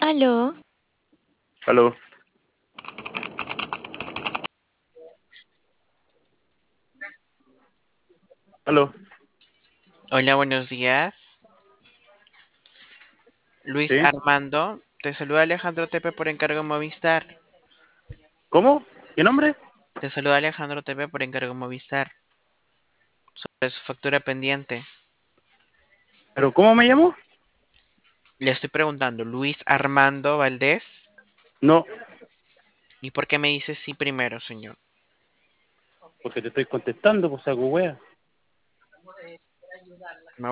Aló, Aló, aló, hola, buenos días. Luis ¿sí? Armando, te saluda Alejandro Tepe por encargo Movistar. ¿Cómo? ¿Qué nombre? Te saluda Alejandro Tepe por encargo Movistar sobre su factura pendiente. ¿Pero cómo me llamo? Le estoy preguntando, Luis Armando Valdés, No, ¿y por qué me dice sí primero, señor? porque te estoy contestando, pues saco wea.